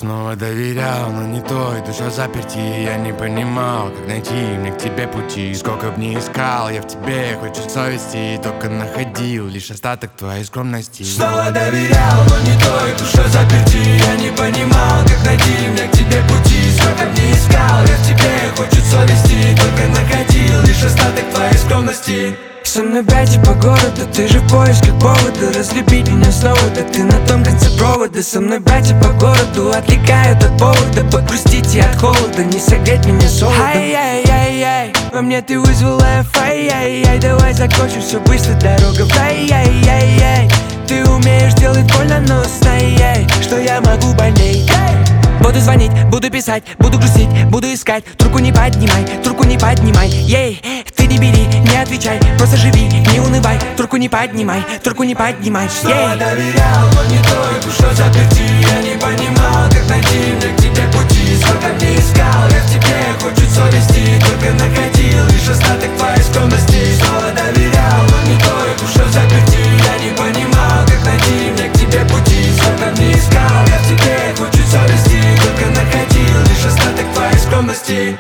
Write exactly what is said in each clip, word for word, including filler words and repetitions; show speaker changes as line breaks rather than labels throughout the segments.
Снова доверял, но не той, душа заперти. Я не понимал, как найти мне к тебе пути. Сколько б ни искал, я в тебе хочет совести. Только находил лишь остаток твоей скромности.
Снова доверял, но не той, душа заперти. Я не понимал, как найти мне к тебе пути. Сколько б ни искал, я в тебе хочет совести. Только находил лишь остаток твоей скромности.
Со мной бродить по городу, ты же в поисках повода разлюбить меня снова, да ты на том конце провода. Со мной братья по городу отвлекают от повода погрустить и от холода, не согреть меня солодом. Ай-яй-яй-яй, во мне ты вызвала эф ай-яй-яй. Давай закончим все быстро, дорога в рай. Яй-яй-яй, ты умеешь делать больно, но знай, что я могу больней. Буду звонить, буду писать, буду грустить, буду искать. Трубку не поднимай, трубку не поднимай. Ей, ты не бери, не отвечай, просто живи, не унывай. Трубку не поднимай, трубку не поднимай.
Снова доверял, но не той, душа заперти. Я не понимал, как найти мне к тебе пути. Сколько б ни искал, я в тебе хочет совести. Только находил лишь остаток твоей скромности. Снова доверял, но не той, душа заперти. Я не понимал, как найти мне к тебе пути. Сколько б ни искал, я в тебе хочет совести. Только находил лишь остаток твоей скромности.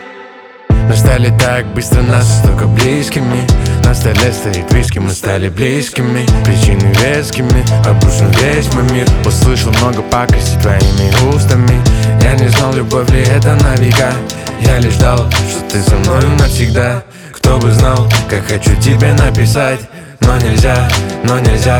Мы стали так быстро настолько близкими. На столе стоит виски, мы стали близкими. Причины вескими, обрушен весь мой мир. Услышал много пакости твоими устами. Я не знал, любовь ли это на века. Я лишь ждал, что ты со мной навсегда. Кто бы знал, как хочу тебе написать. Но нельзя, но нельзя.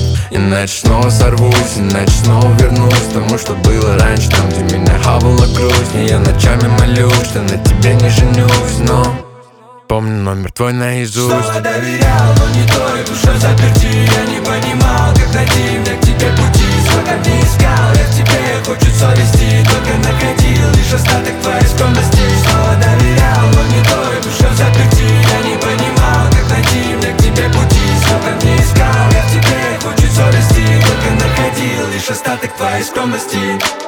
Иначе снова сорвусь, иначе снова вернусь к тому, что было раньше, там, где меня хавала грусть. И я ночами молюсь, что на тебе не женюсь, но помню номер твой наизусть.
Снова доверял, но не той, душа заперти. Я не понимал, как найти мне к тебе пути. Сколько б ни искал, я в тебе хочет совести. Только находил лишь остаток твоей скромности. Снова доверял, но не той, душа заперти. Я не понимал, как найти мне к тебе пути. Сколько б ни искал, я в тебе хочет совести. Только находил лишь остаток твоей скромности.